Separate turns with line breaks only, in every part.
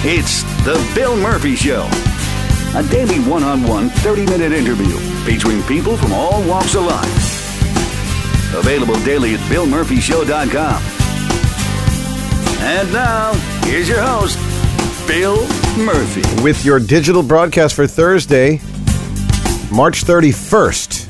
It's The Bill Murphy Show, a daily one-on-one 30-minute interview featuring people from all walks of life. Available daily at BillMurphyShow.com. And now, here's your host, Bill Murphy.
With your digital broadcast for Thursday, March 31st,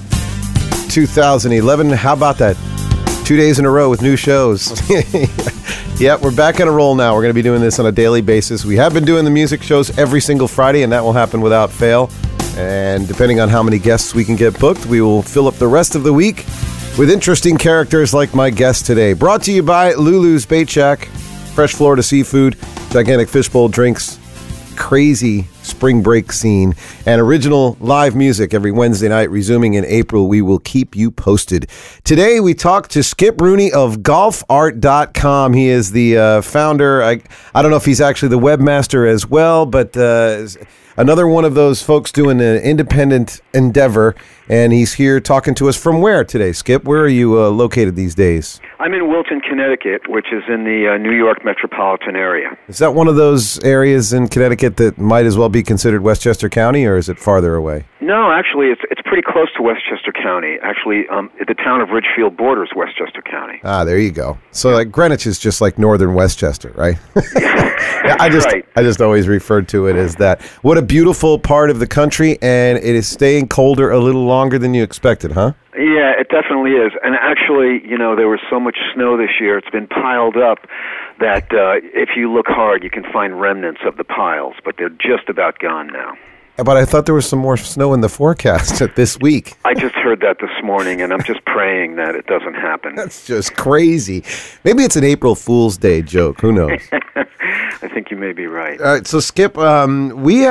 2011. How about that? 2 days in a row with new shows. Yeah, we're back on a roll now. We're going to be doing this on a daily basis. We have been doing the music shows every single Friday, and that will happen without fail. And depending on how many guests we can get booked, we will fill up the rest of the week with interesting characters like my guest today. Brought to you by Lulu's Bait Shack, fresh Florida seafood, gigantic fishbowl drinks, crazy spring break scene, and original live music every Wednesday night. Resuming in April, we will keep you posted. Today, we talk to Skip Rooney of golfart.com. He is the founder. I don't know if he's actually the webmaster as well, but another one of those folks doing an independent endeavor, and he's here talking to us from where today, Skip? Where are you located these days?
I'm in Wilton, Connecticut, which is in the New York metropolitan area.
Is that one of those areas in Connecticut that might as well be considered Westchester County, or is it farther away?
No, actually, it's pretty close to Westchester County. Actually, the town of Ridgefield borders Westchester County.
Ah, there you go. So like Greenwich is just like northern Westchester, right? Yeah, I just always referred to it as that. What a beautiful part of the country, and it is staying colder a little longer than you expected, huh?
Yeah, it definitely is. And actually, there was so much snow this year, it's been piled up that if you look hard, you can find remnants of the piles, but they're just about gone now.
But I thought there was some more snow in the forecast this week.
I just heard that this morning, and I'm just praying that it doesn't happen.
That's just crazy. Maybe it's an April Fool's Day joke. Who knows?
I think you may be right.
All right, so Skip, we've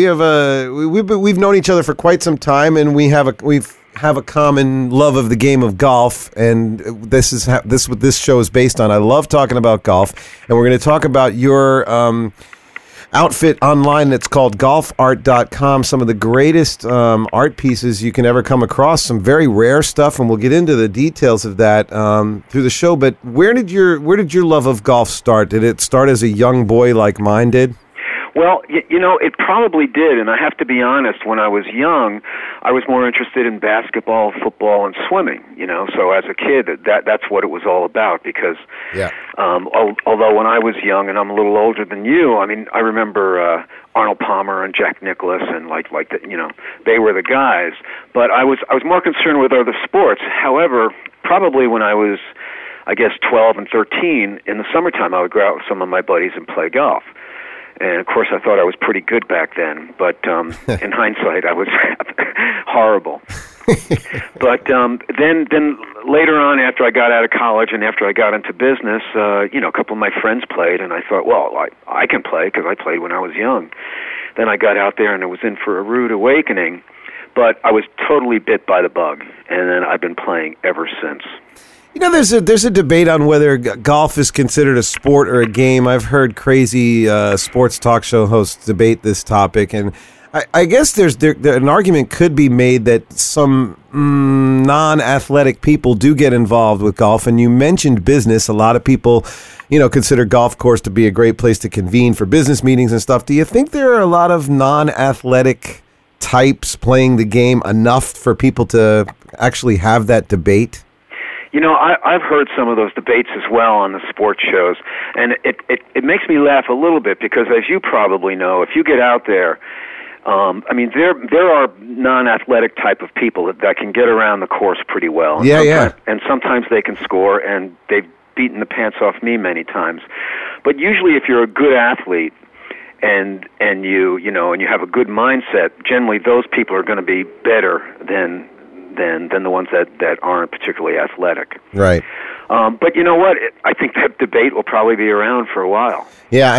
known each other for quite some time, and we have a common love of the game of golf, and this is what this show is based on. I love talking about golf, and we're going to talk about your outfit online that's called golfart.com. Some of the greatest art pieces you can ever come across, some very rare stuff, and we'll get into the details of that through the show. But where did your love of golf start? Did it start as a young boy like mine did?
Well, it probably did, and I have to be honest, when I was young, I was more interested in basketball, football, and swimming, so as a kid, that's what it was all about, because although when I was young, and I'm a little older than you, I remember Arnold Palmer and Jack Nicklaus, and they were the guys, but I was more concerned with other sports. However, probably when I was, 12 and 13, in the summertime, I would go out with some of my buddies and play golf. And, of course, I thought I was pretty good back then. But in hindsight, I was horrible. But then later on, after I got out of college and after I got into business, a couple of my friends played. And I thought, well, I can play because I played when I was young. Then I got out there and I was in for a rude awakening. But I was totally bit by the bug. And then I've been playing ever since.
There's a debate on whether golf is considered a sport or a game. I've heard crazy sports talk show hosts debate this topic, and I guess an argument could be made that some non-athletic people do get involved with golf. And you mentioned business. A lot of people, consider golf course to be a great place to convene for business meetings and stuff. Do you think there are a lot of non-athletic types playing the game enough for people to actually have that debate?
I've heard some of those debates as well on the sports shows, and it makes me laugh a little bit because, as you probably know, if you get out there, there are non-athletic type of people that can get around the course pretty well.
Yeah.
And sometimes they can score, and they've beaten the pants off me many times. But usually if you're a good athlete and you have a good mindset, generally those people are going to be better than the ones that aren't particularly athletic.
Right.
But you know what? I think that debate will probably be around for a while.
Yeah,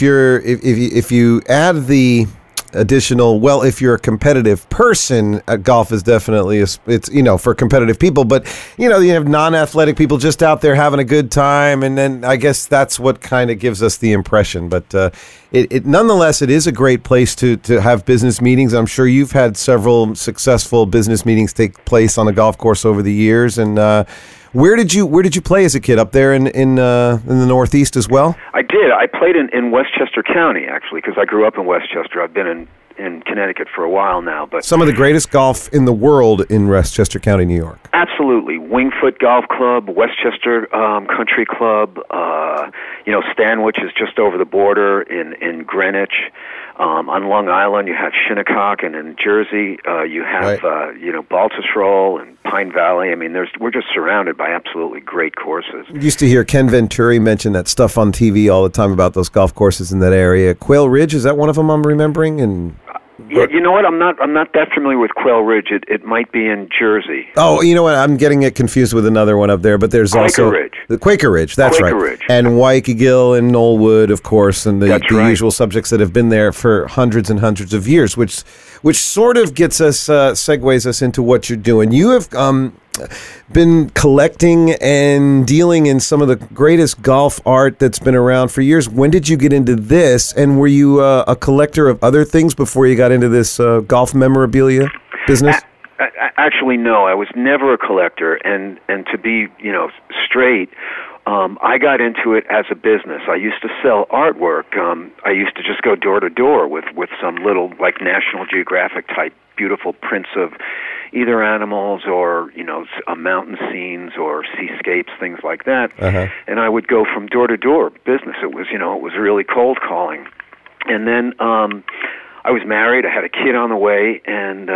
if you add the additional, well, if you're a competitive person, golf is definitely it's for competitive people, but you have non-athletic people just out there having a good time, and then I guess that's what kind of gives us the impression. But it nonetheless, it is a great place to have business meetings. I'm sure you've had several successful business meetings take place on a golf course over the years, and Where did you play as a kid? Up there in the Northeast as well?
I did. I played in Westchester County, actually, because I grew up in Westchester. I've been in Connecticut for a while now. But
some of the greatest golf in the world in Westchester County, New York.
Absolutely. Wingfoot Golf Club, Westchester Country Club, Stanwich is just over the border in Greenwich. On Long Island, you have Shinnecock, and in Jersey, you have Baltusrol and Pine Valley. I mean, we're just surrounded by absolutely great courses.
I used to hear Ken Venturi mention that stuff on TV all the time about those golf courses in that area. Quail Ridge, is that one of them I'm remembering? And
yeah, you know what? I'm not that familiar with Quail Ridge. It might be in Jersey.
Oh, you know what? I'm getting it confused with another one up there. But there's also the Quaker Ridge. That's
Quaker
right.
Ridge.
And Waikigill and Knollwood, of course, and the usual subjects that have been there for hundreds and hundreds of years, which sort of gets us segues us into what you're doing. You have been collecting and dealing in some of the greatest golf art that's been around for years. When did you get into this? And were you a collector of other things before you got into this golf memorabilia business?
Actually, no. I was never a collector, and to be straight, I got into it as a business. I used to sell artwork. I used to just go door to door with some little like National Geographic type beautiful prints of either animals or mountain scenes or seascapes, things like that. Uh-huh. And I would go from door to door business. It was really cold calling. And then I was married. I had a kid on the way, and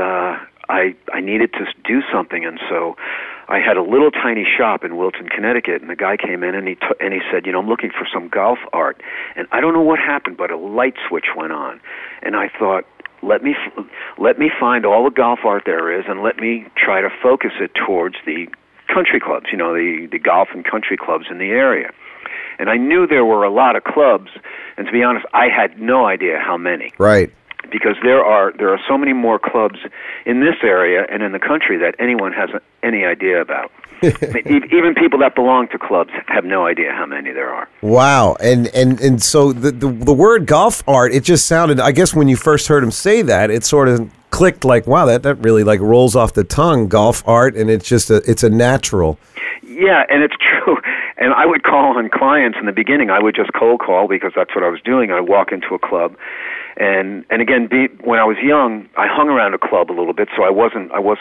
I needed to do something, and so I had a little tiny shop in Wilton, Connecticut, and the guy came in and he said, I'm looking for some golf art, and I don't know what happened, but a light switch went on, and I thought, let me find all the golf art there is, and let me try to focus it towards the country clubs, the golf and country clubs in the area. And I knew there were a lot of clubs, and to be honest, I had no idea how many.
Right.
Because there are so many more clubs in this area and in the country that anyone has any idea about. Even people that belong to clubs have no idea how many there are.
Wow. And so the word golf art, it just sounded, I guess when you first heard him say that, it sort of clicked like, wow, that really like rolls off the tongue, golf art, and it's just it's a natural.
Yeah, and it's true. And I would call on clients in the beginning. I would just cold call because that's what I was doing. I'd walk into a club, and again, when I was young, I hung around a club a little bit, so I was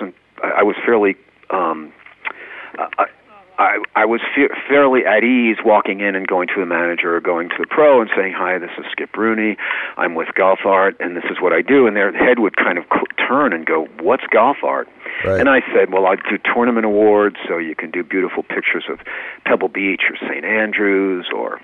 fairly I was fairly at ease walking in and going to the manager or going to the pro and saying, "Hi, this is Skip Rooney. I'm with Golf Art, and this is what I do." And their head would kind of turn and go, "What's golf art?" Right. And I said, "Well, I do tournament awards, so you can do beautiful pictures of Pebble Beach or St. Andrews or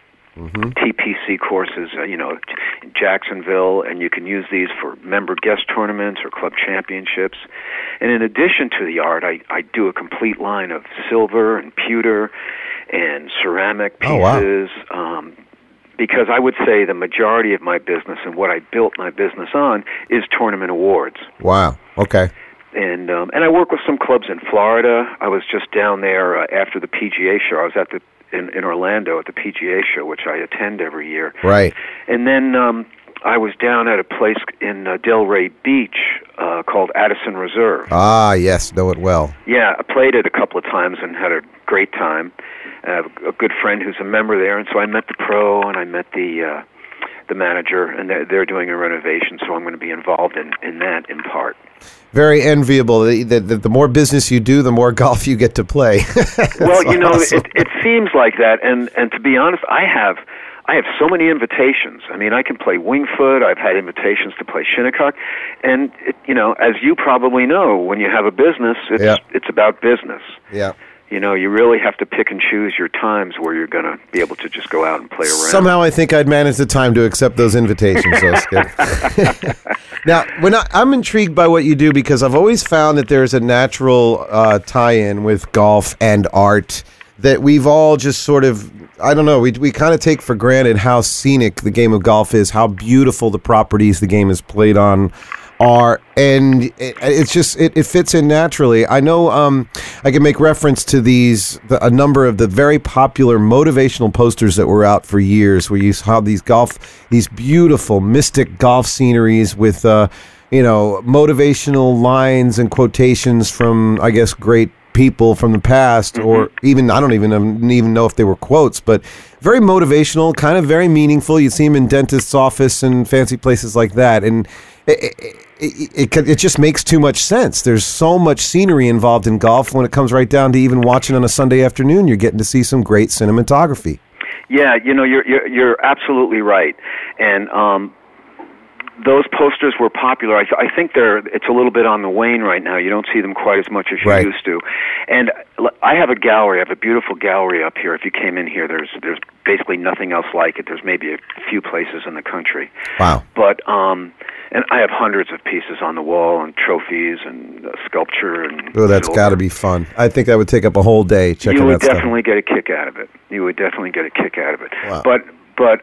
TPC courses, in Jacksonville, and you can use these for member guest tournaments or club championships. And in addition to the art, I do a complete line of silver and pewter and ceramic pieces." Oh, wow. Because I would say the majority of my business and what I built my business on is tournament awards.
Wow. Okay.
And I work with some clubs in Florida. I was just down there after the PGA show. I was in Orlando at the PGA show, which I attend every year.
Right.
And then I was down at a place in Delray Beach called Addison Reserve. Ah,
yes, know it well.
Yeah, I played it a couple of times and had a great time. I have a good friend who's a member there, and so I met the pro and I met the manager, and they're doing a renovation, so I'm going to be involved in that in part.
Very enviable. The more business you do, the more golf you get to play.
Well, awesome. It seems like that, and to be honest, I have so many invitations. I mean, I can play Wingfoot. I've had invitations to play Shinnecock, and as you probably know, when you have a business, it's about business.
Yeah.
You really have to pick and choose your times where you're going to be able to just go out and play around.
Somehow I think I'd manage the time to accept those invitations, though, Skip. Now, I'm intrigued by what you do because I've always found that there's a natural tie-in with golf and art that we've all just sort of, I don't know, we kind of take for granted how scenic the game of golf is, how beautiful the properties the game is played on are, and it's just it fits in naturally. I know I can make reference to a number of the very popular motivational posters that were out for years, where you saw these beautiful mystic golf sceneries with motivational lines and quotations from, I guess, great people from the past, or even, I don't even know if they were quotes, but very motivational, kind of very meaningful. You see them in dentist's office and fancy places like that. And it just makes too much sense. There's so much scenery involved in golf when it comes right down to even watching on a Sunday afternoon. You're getting to see some great cinematography.
Yeah, you're absolutely right. And those posters were popular. I think it's a little bit on the wane right now. You don't see them quite as much as you used to. And I have a gallery. I have a beautiful gallery up here. If you came in here, there's basically nothing else like it. There's maybe a few places in the country.
Wow.
But and I have hundreds of pieces on the wall and trophies and sculpture and.
Oh, that's got to be fun. I think that would take up a whole day checking that stuff.
You would definitely get a kick out of it.
Wow.
But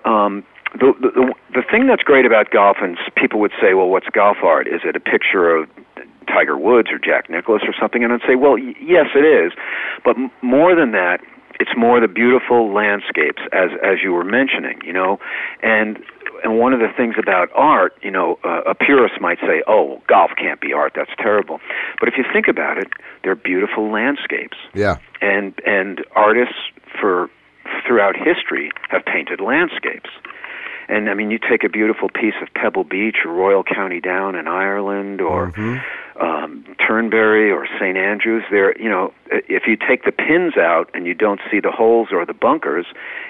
the thing that's great about golf, and people would say, well, what's golf art? Is it a picture of Tiger Woods or Jack Nicklaus or something? And I'd say, well, yes, it is. But more than that, it's more the beautiful landscapes, as you were mentioning, And one of the things about art, a purist might say, oh, golf can't be art, that's terrible. But if you think about it, they're beautiful landscapes.
Yeah.
And artists throughout history have painted landscapes. And, I mean, you take a beautiful piece of Pebble Beach or Royal County Down in Ireland or Turnberry or St. Andrews, if you take the pins out and you don't see the holes or the bunkers,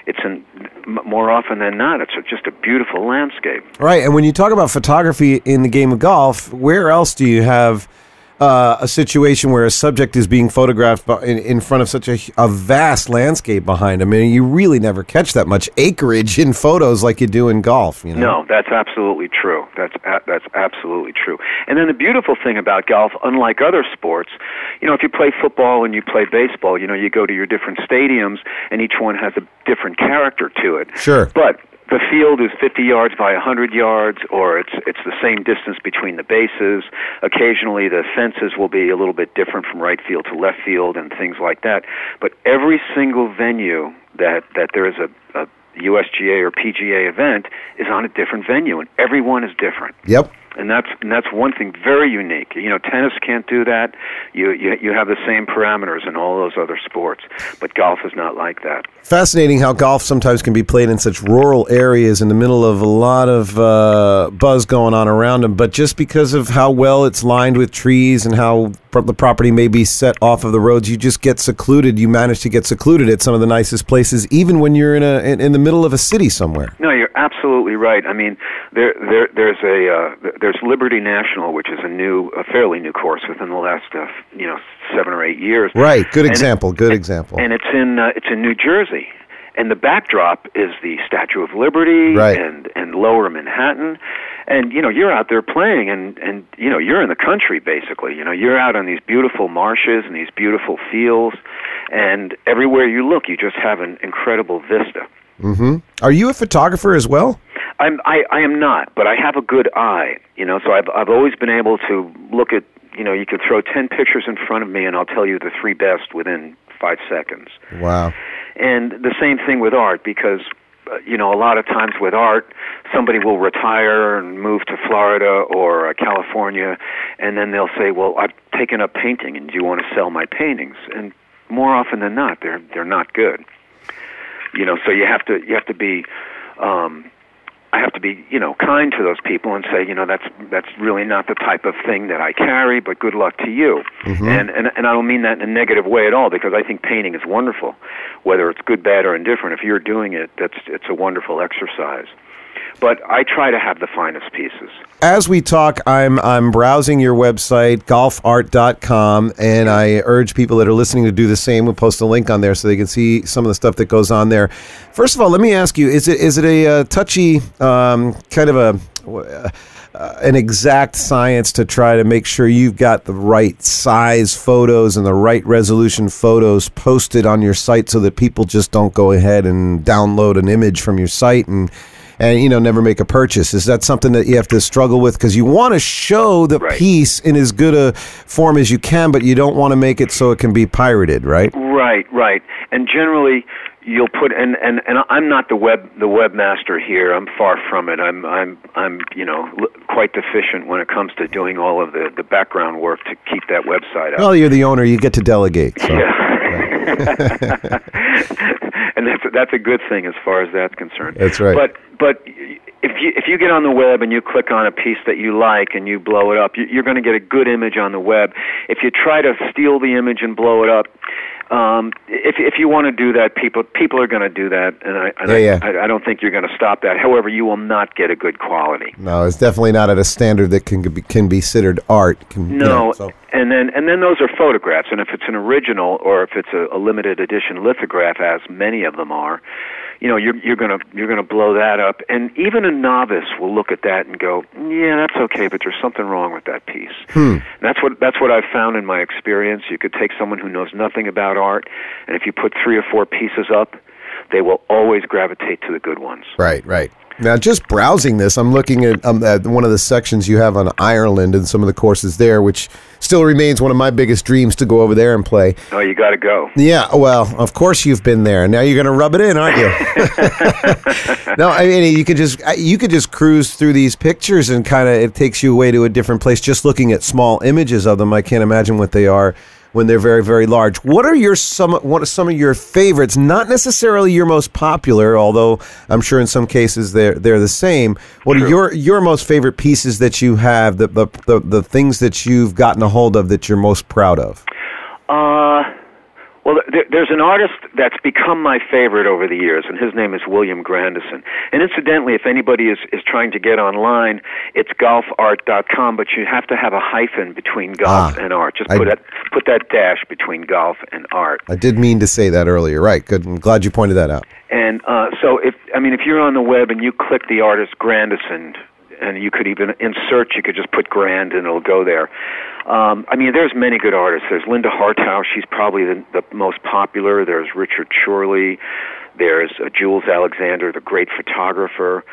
more often than not, it's just a beautiful landscape.
Right, and when you talk about photography in the game of golf, where else do you have a situation where a subject is being photographed in front of such a vast landscape behind them? I mean, you really never catch that much acreage in photos like you do in golf.
No, that's absolutely true. That's absolutely true. And then the beautiful thing about golf, unlike other sports, if you play football and you play baseball, you go to your different stadiums, and each one has a different character to it.
Sure.
But the field is 50 yards by 100 yards, or it's the same distance between the bases. Occasionally the fences will be a little bit different from right field to left field and things like that. But every single venue that there is a USGA or PGA event is on a different venue, and everyone is different.
Yep.
And that's one thing very unique. Tennis can't do that. You have the same parameters in all those other sports, but golf is not like that.
Fascinating how golf sometimes can be played in such rural areas in the middle of a lot of buzz going on around them, but just because of how well it's lined with trees and how the property may be set off of the roads, you just get secluded. You manage to get secluded at some of the nicest places, even when you're in the middle of a city somewhere.
No, you're absolutely right. I mean, there's Liberty National, which is a fairly new course within the last 7 or 8 years.
Right. Good example. And
it's in New Jersey. And the backdrop is the Statue of Liberty and Lower Manhattan. And, you're out there playing and you're in the country, basically. You're out on these beautiful marshes and these beautiful fields. And everywhere you look, you just have an incredible vista.
Mm-hmm. Are you a photographer as well?
I am not, but I have a good eye. So I've always been able to look at, you could throw 10 pictures in front of me and I'll tell you the 3 best within 5 seconds.
Wow.
And the same thing with art, because, a lot of times with art, somebody will retire and move to Florida or California, and then they'll say, well, I've taken up painting, and do you want to sell my paintings? And more often than not, they're not good. So you have to be... I have to be, kind to those people and say, that's really not the type of thing that I carry, but good luck to you. Mm-hmm. And I don't mean that in a negative way at all, because I think painting is wonderful, whether it's good, bad, or indifferent. If you're doing it, it's a wonderful exercise. But I try to have the finest pieces.
As we talk, I'm browsing your website, golfart.com, and I urge people that are listening to do the same. We'll post a link on there so they can see some of the stuff that goes on there. First of all, let me ask you, is it a touchy kind of an exact science to try to make sure you've got the right size photos and the right resolution photos posted on your site so that people just don't go ahead and download an image from your site and never make a purchase? Is that something that you have to struggle with? Because you want to show the piece in as good a form as you can, but you don't want to make it so it can be pirated, right?
Right. And generally, you'll put and I'm not the webmaster here. I'm far from it. I'm quite deficient when it comes to doing all of the background work to keep that website up.
Well, you're the owner. You get to delegate. So.
Yeah. And that's a good thing as far as that's concerned.
That's right.
But if you get on the web and you click on a piece that you like and you blow it up, you're going to get a good image on the web. If you try to steal the image and blow it up, if you want to do that, people are going to do that, and I don't think you're going to stop that. However, you will not get a good quality.
No, it's definitely not at a standard that can be considered art.
And then those are photographs, and if it's an original or if it's a limited edition lithograph, as many of them are, you're gonna blow that up, and even a novice will look at that and go, yeah, that's okay, but there's something wrong with that piece. That's what I've found in my experience. You could take someone who knows nothing about art, and if you put 3 or 4 pieces up, they will always gravitate to the good ones.
Right. Now, just browsing this, I'm looking at one of the sections you have on Ireland and some of the courses there, which still remains one of my biggest dreams to go over there and play.
Oh, you got to go.
Yeah, well, of course you've been there. Now you're going to rub it in, aren't you? No, I mean, you could just cruise through these pictures and it takes you away to a different place just looking at small images of them. I can't imagine what they are when they're very, very large. What are some of your favorites? Not necessarily your most popular, although I'm sure in some cases they're the same. What are your most favorite pieces that you have? The things that you've gotten a hold of that you're most proud of?
Well, there's an artist that's become my favorite over the years, and his name is William Grandison. And incidentally, if anybody is trying to get online, it's golfart.com, but you have to have a hyphen between golf and art. Just put that dash between golf and art.
I did mean to say that earlier. Right. Good. I'm glad you pointed that out.
And so if you're on the web and you click the artist Grandison, and you could even in search, you could just put Grand and it'll go there. There's many good artists. There's Linda Harthouse. She's probably the most popular. There's Richard Chorley. There's Jules Alexander, the great photographer.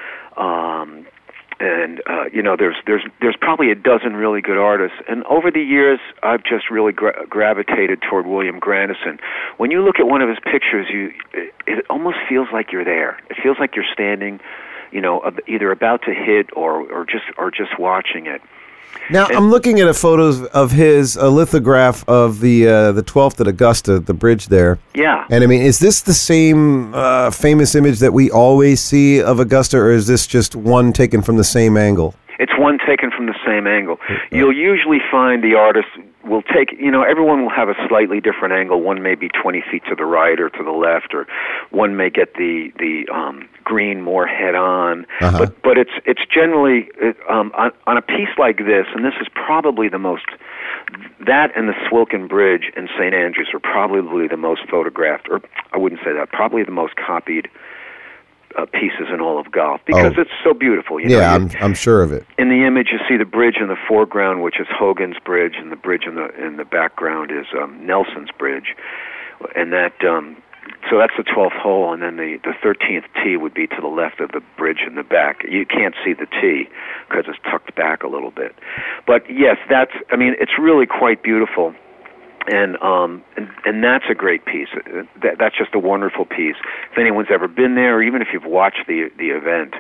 There's probably a dozen really good artists. And over the years, I've just really gravitated toward William Grandison. When you look at one of his pictures, it almost feels like you're there. It feels like you're standing, either about to hit or just watching it.
Now, I'm looking at a photo of his, a lithograph of the 12th at Augusta, the bridge there.
Yeah.
And is this the same famous image that we always see of Augusta, or is this just one taken from the same angle?
It's one taken from the same angle. You'll usually find the artist will take, everyone will have a slightly different angle. One may be 20 feet to the right or to the left, or one may get the green more head on.
Uh-huh.
But it's generally on a piece like this, and this is probably the most. That and the Swilcan Bridge in St. Andrews are probably the most photographed, or I wouldn't say that, probably the most copied pieces in all of golf, because it's so beautiful.
I'm sure of it.
In the image, you see the bridge in the foreground, which is Hogan's Bridge, and the bridge in the background is Nelson's Bridge, and that. So that's the 12th hole, and then the 13th tee would be to the left of the bridge in the back. You can't see the tee because it's tucked back a little bit. But yes, it's really quite beautiful. And that's a great piece. That's just a wonderful piece. If anyone's ever been there, or even if you've watched the event,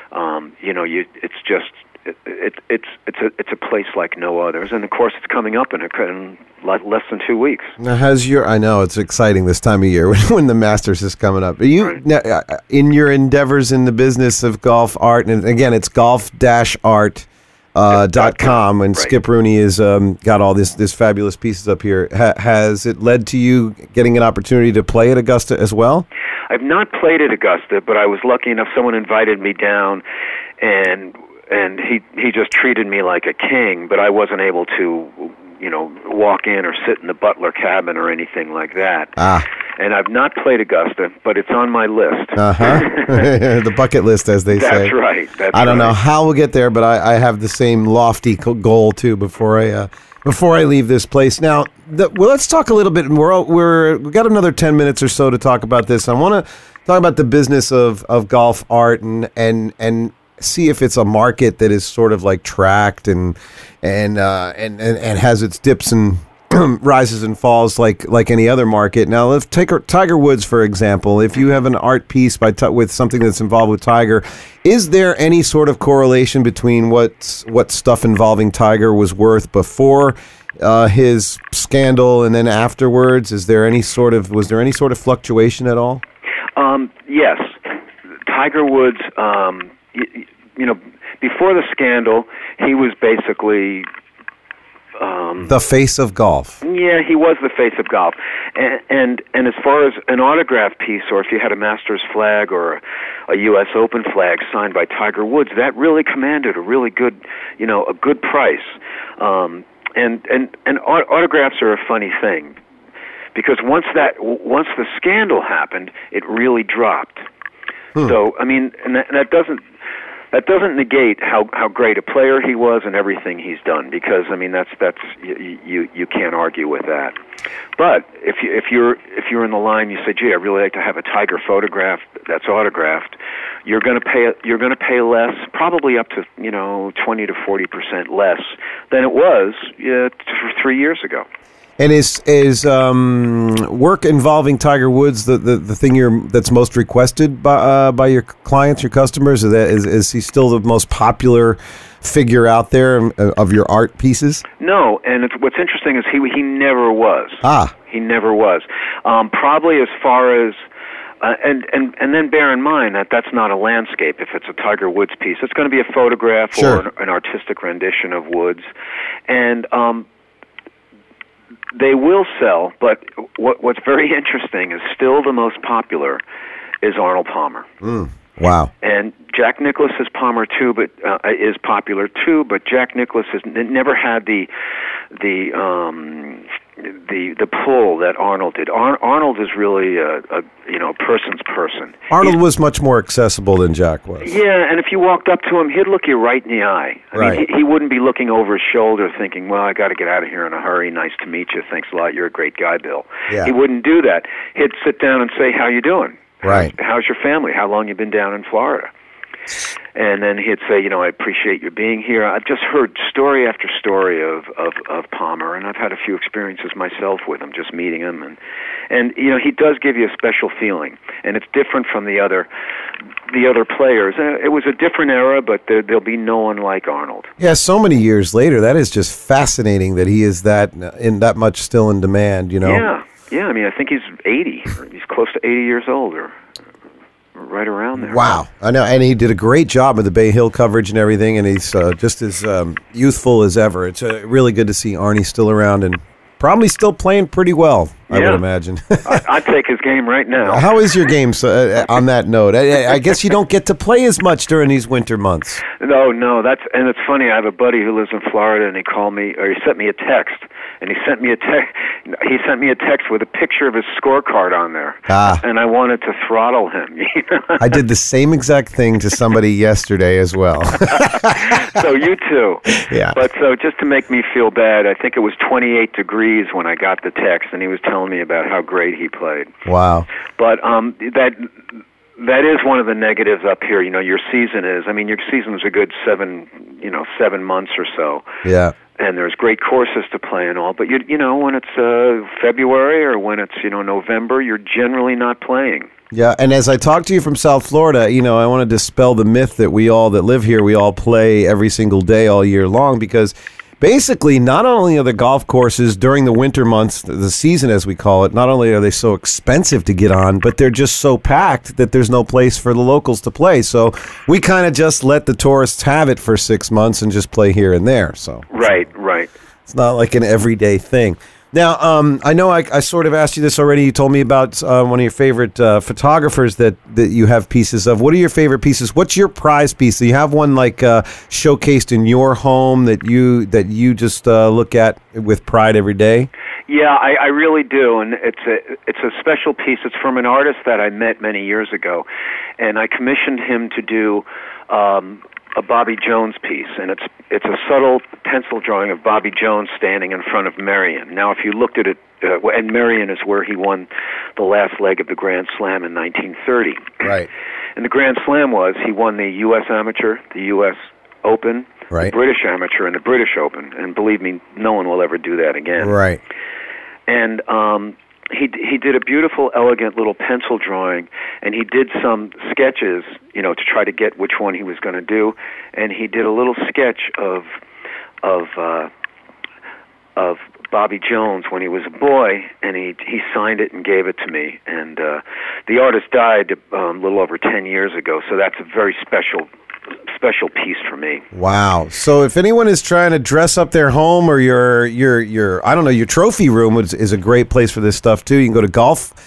it's a place like no others. And of course, it's coming up in less than 2 weeks.
Now, I know it's exciting this time of year when the Masters is coming up. Are you now, in your endeavors in the business of golf art, and again, it's golf-art. .com, and Skip Rooney has got all this fabulous pieces up here. Has it led to you getting an opportunity to play at Augusta as well?
I've not played at Augusta, but I was lucky enough. Someone invited me down, and he just treated me like a king. But I wasn't able to, walk in or sit in the butler cabin or anything like that. And I've not played Augusta, but it's on my list.
The bucket list, as they say.
That's right.
I don't know how we'll get there, but I have the same lofty goal too before I leave this place. Now, let's talk a little bit. We've got another 10 minutes or so to talk about this. I want to talk about the business of golf art and see if it's a market that is sort of like tracked and has its dips and rises and falls like any other market. Now, let's take Tiger Woods, for example. If you have an art piece with something that's involved with Tiger, is there any sort of correlation between what stuff involving Tiger was worth before his scandal and then afterwards? Was there any sort of fluctuation at all?
Yes. Tiger Woods, before the scandal, he was basically
the face of golf.
Yeah, he was the face of golf. And as far as an autograph piece, or if you had a Masters flag or a U.S. Open flag signed by Tiger Woods, that really commanded a really good, a good price. And autographs are a funny thing, because once the scandal happened, it really dropped. So and that doesn't negate how great a player he was and everything he's done, because that's you can't argue with that. But if you're in the line, you say, gee, I'd really like to have a Tiger photograph that's autographed, you're going to pay less, probably up to 20 to 40% less than it was 3 years ago.
And is work involving Tiger Woods the thing that's most requested by your clients, your customers? Is he still the most popular figure out there of your art pieces?
No, and what's interesting is he never was. He never was. Probably as far as and then bear in mind that that's not a landscape. If it's a Tiger Woods piece, it's going to be a photograph
Sure.
or an artistic rendition of Woods, and they will sell, but what's very interesting is still the most popular is Arnold Palmer.
Wow.
And Jack Nicklaus is Palmer too, but is popular too. But Jack Nicklaus has never had the pull that Arnold did. Arnold is really a person's person.
Arnold was much more accessible than Jack was.
Yeah, and if you walked up to him, he'd look you right in the eye. I mean, he wouldn't be looking over his shoulder thinking, well, I got to get out of here in a hurry. Nice to meet you. Thanks a lot. You're a great guy, Bill.
Yeah.
He wouldn't do that. He'd sit down and say, how you doing?
Right.
How's your family? How long you been down in Florida? And then he'd say, I appreciate you being here. I've just heard story after story of Palmer, and I've had a few experiences myself with him, just meeting him, and he does give you a special feeling, and it's different from the other players. It was a different era, but there'll be no one like Arnold.
Yeah, so many years later, that is just fascinating that he is that much still in demand.
Yeah. I think he's 80. He's close to 80 years old, or right around there.
Wow, I know, and he did a great job with the Bay Hill coverage and everything, and he's just as youthful as ever. It's really good to see Arnie still around and probably still playing pretty well, I would imagine.
I'd take his game right now.
How is your game on that note? I guess you don't get to play as much during these winter months.
No, and it's funny. I have a buddy who lives in Florida, and he called me, or he sent me a text. And he sent me a text with a picture of his scorecard on there. And I wanted to throttle him.
I did the same exact thing to somebody yesterday as well.
So you too.
Yeah.
But so just to make me feel bad, I think it was 28 degrees when I got the text, and he was telling me about how great he played.
Wow.
But that is one of the negatives up here. Your season is. Your season's a good 7 months or so.
Yeah.
And there's great courses to play and all, but when it's February or when it's November, you're generally not playing.
Yeah, and as I talk to you from South Florida, I want to dispel the myth that we all that live here, we all play every single day all year long, because basically, not only are the golf courses during the winter months, the season as we call it, not only are they so expensive to get on, but they're just so packed that there's no place for the locals to play. So we kind of just let the tourists have it for 6 months and just play here and there. So
Right.
It's not like an everyday thing. Now, I know I sort of asked you this already. You told me about one of your favorite photographers that you have pieces of. What are your favorite pieces? What's your prize piece? Do you have one showcased in your home that you just look at with pride every day?
Yeah, I really do, and it's a special piece. It's from an artist that I met many years ago, and I commissioned him to do a Bobby Jones piece, and it's a subtle pencil drawing of Bobby Jones standing in front of Merion. Now, if you looked at it, and Merion is where he won the last leg of the Grand Slam in 1930.
Right.
And the Grand Slam he won the U.S. Amateur, the U.S. Open,
Right.
the British Amateur and the British Open. And believe me, no one will ever do that again.
Right.
And he did a beautiful, elegant little pencil drawing, and he did some sketches, to try to get which one he was going to do. And he did a little sketch of Bobby Jones when he was a boy, and he signed it and gave it to me. And the artist died a little over 10 years ago, so that's a very special piece for me.
Wow. So if anyone is trying to dress up their home or your I don't know, your trophy room is a great place for this stuff too. You can go to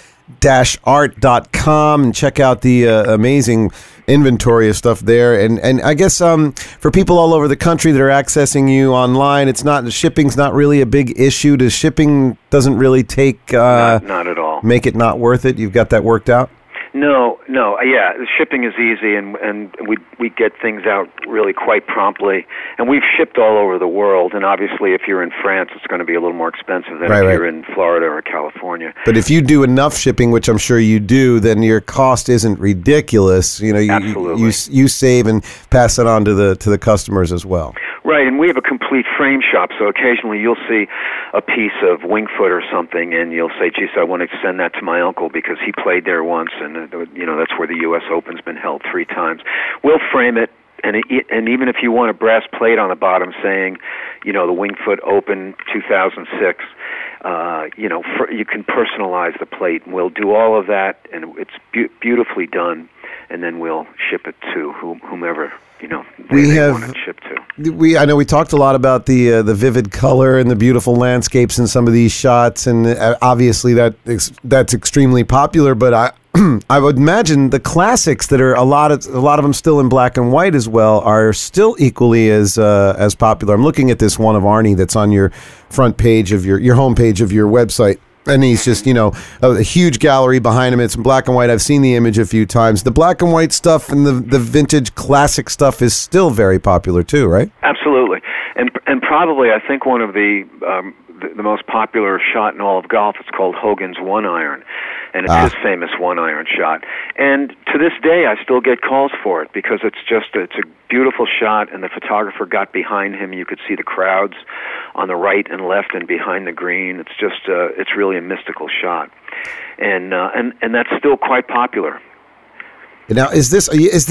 golf-art.com and check out the amazing inventory of stuff there. And I guess for people all over the country that are accessing you online, shipping's not really a big issue. The shipping doesn't really take
not at all.
Make it not worth it. You've got that worked out?
No, yeah, the shipping is easy, and we get things out really quite promptly. And we've shipped all over the world, and obviously if you're in France, it's going to be a little more expensive than if you're in Florida or California.
But if you do enough shipping, which I'm sure you do, then your cost isn't ridiculous.
Absolutely.
You save and pass it on to the customers as well.
Right, and we have a complete frame shop, so occasionally you'll see a piece of Winged Foot or something, and you'll say, geez, I want to send that to my uncle because he played there once, and that's where the U.S. Open's been held 3 times. We'll frame it, and even if you want a brass plate on the bottom saying, the Winged Foot Open 2006, you can personalize the plate, and we'll do all of that, and it's beautifully done, and then we'll ship it to whomever they want it shipped to.
I know we talked a lot about the vivid color and the beautiful landscapes in some of these shots, and obviously that's extremely popular. But I would imagine the classics that are a lot of them still in black and white as well are still equally as popular. I'm looking at this one of Arnie that's on your front page of your homepage of your website. And he's just, a huge gallery behind him. It's in black and white. I've seen the image a few times. The black and white stuff and the vintage classic stuff is still very popular too, right?
Absolutely. And probably I think one of the most popular shot in all of golf is called Hogan's One Iron. And it's his famous one-iron shot. And to this day, I still get calls for it because it's a beautiful shot, and the photographer got behind him. You could see the crowds on the right and left and behind the green. It's just, it's really a mystical shot. And that's still quite popular.
Now, is this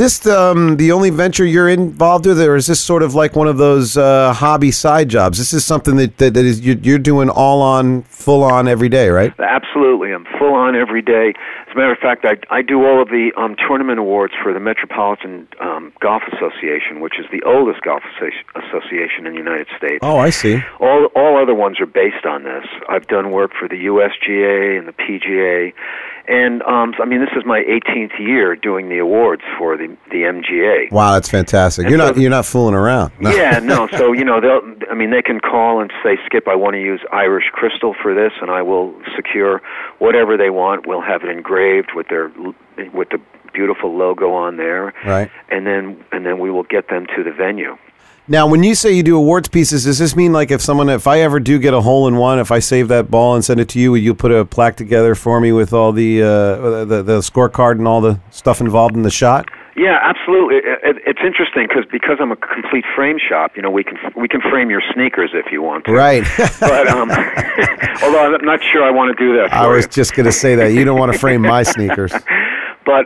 the only venture you're involved with, or is this sort of like one of those hobby side jobs? This is something that is you're doing full on every day, right?
Absolutely, I'm full on every day. As a matter of fact, I do all of the tournament awards for the Metropolitan Golf Association, which is the oldest golf association in the United States.
Oh, I see.
All other ones are based on this. I've done work for the USGA and the PGA. And this is my 18th year doing the awards for the MGA.
Wow, that's fantastic. And you're not fooling around. No.
Yeah, no. So they can call and say, Skip, I want to use Irish crystal for this, and I will secure whatever they want. We'll have it engraved with the beautiful logo on there.
Right.
And then we will get them to the venue.
Now, when you say you do awards pieces, does this mean like if I ever do get a hole-in-one, if I save that ball and send it to you, will you put a plaque together for me with all the scorecard and all the stuff involved in the shot?
Yeah, absolutely. It's interesting because I'm a complete frame shop. We can frame your sneakers if you want to.
Right.
But although I'm not sure I want to do that.
I was just going to say that you don't want to frame my sneakers.
But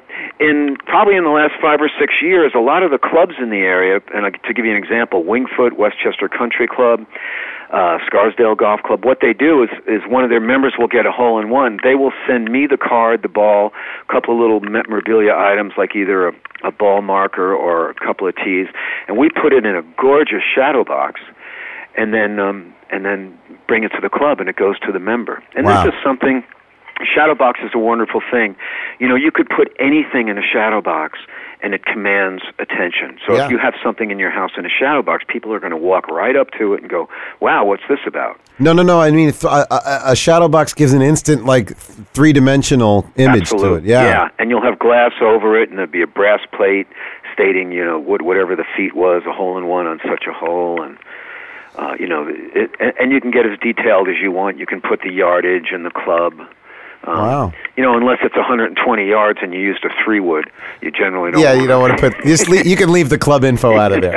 probably in the last 5 or 6 years, a lot of the clubs in the area, and to give you an example, Winged Foot, Westchester Country Club, Scarsdale Golf Club, what they do is one of their members will get a hole-in-one. They will send me the card, the ball, a couple of little memorabilia items like either a ball marker or a couple of tees, and we put it in a gorgeous shadow box, and then bring it to the club, and it goes to the member. And
wow.
This is something. Shadow box is a wonderful thing. You could put anything in a shadow box and it commands attention. So if you have something in your house in a shadow box, people are going to walk right up to it and go, wow, what's this about?
No. I mean, a shadow box gives an instant, like, three-dimensional image to it.
Yeah, and you'll have glass over it, and there'll be a brass plate stating, whatever the feat was, a hole-in-one on such a hole, and and you can get as detailed as you want. You can put the yardage and the club,
Wow.
Unless it's 120 yards and you used a 3-wood, you generally don't.
Yeah, you don't want to put. You can leave the club info out of there.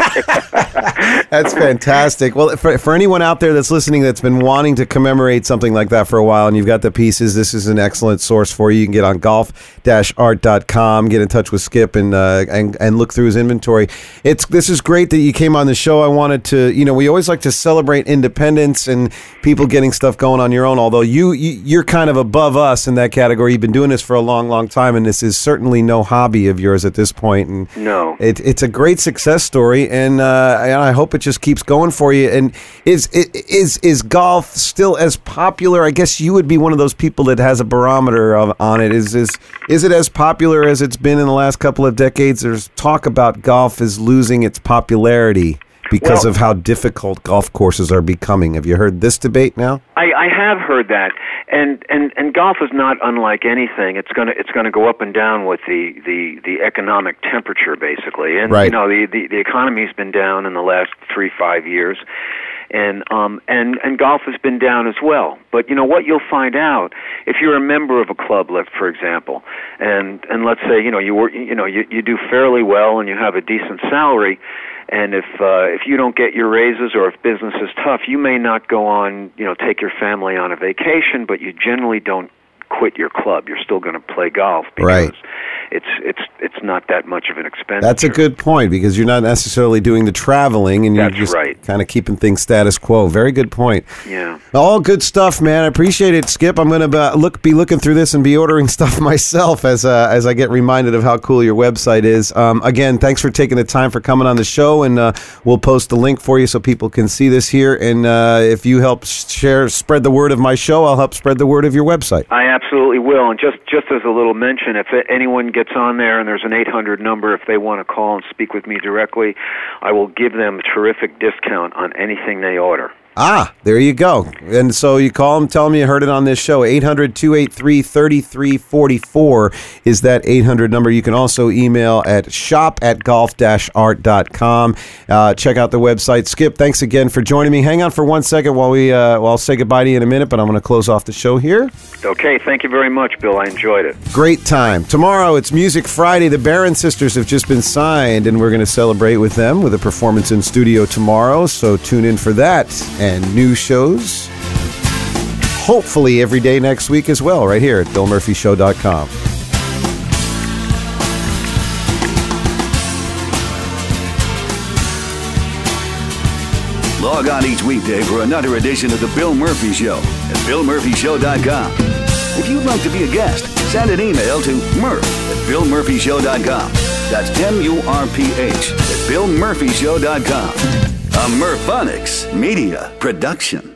That's fantastic. Well, for anyone out there that's listening that's been wanting to commemorate something like that for a while, and you've got the pieces, this is an excellent source for you. You can get on golf-art.com, get in touch with Skip, and look through his inventory. This is great that you came on the show. I wanted to, we always like to celebrate independence and people getting stuff going on your own. Although you're kind of above us in that category. You've been doing this for a long, long time, and this is certainly no hobby of yours at this point. And
no,
it's a great success story, and I hope it just keeps going for you. And is golf still as popular? I guess you would be one of those people that has a barometer on it. Is it as popular as it's been in the last couple of decades? There's talk about golf is losing its popularity because of how difficult golf courses are becoming. Have you heard this debate now?
I have heard that, and golf is not unlike anything. It's gonna go up and down with the economic temperature, basically. And
right.
The economy's been down in the last 3-5 years, and golf has been down as well. But what you'll find out if you're a member of a club, for example, and let's say you do fairly well and you have a decent salary. And if you don't get your raises or if business is tough, you may not go on, take your family on a vacation, but you generally don't quit your club. You're still going to play golf because
right.
It's not that much of an expense.
That's a good point because you're not necessarily doing the traveling and you're just kind of keeping things status quo. Very good point.
Yeah.
All good stuff, man. I appreciate it, Skip. I'm going to be looking through this and be ordering stuff myself as I get reminded of how cool your website is. Again, thanks for taking the time for coming on the show, and we'll post the link for you so people can see this here. And if you help spread the word of my show, I'll help spread the word of your website.
I absolutely will. And just as a little mention, if anyone gets on there and there's an 800 number, if they want to call and speak with me directly, I will give them a terrific discount on anything they order.
Ah, there you go. And so you call them, tell them you heard it on this show. 800-283-3344 is that 800 number. You can also email at shop@golf-art.com. Check out the website. Skip, thanks again for joining me. Hang on for 1 second while I'll say goodbye to you in a minute, but I'm going to close off the show here.
Okay, thank you very much, Bill. I enjoyed it.
Great time. Tomorrow, it's Music Friday. The Barron Sisters have just been signed, and we're going to celebrate with them with a performance in studio tomorrow, so tune in for that. And new shows, hopefully every day next week as well, right here at BillMurphyShow.com.
Log on each weekday for another edition of The Bill Murphy Show at BillMurphyShow.com. If you'd like to be a guest, send an email to murph@BillMurphyShow.com. That's MURPH at BillMurphyShow.com. A Murphonics Media Production.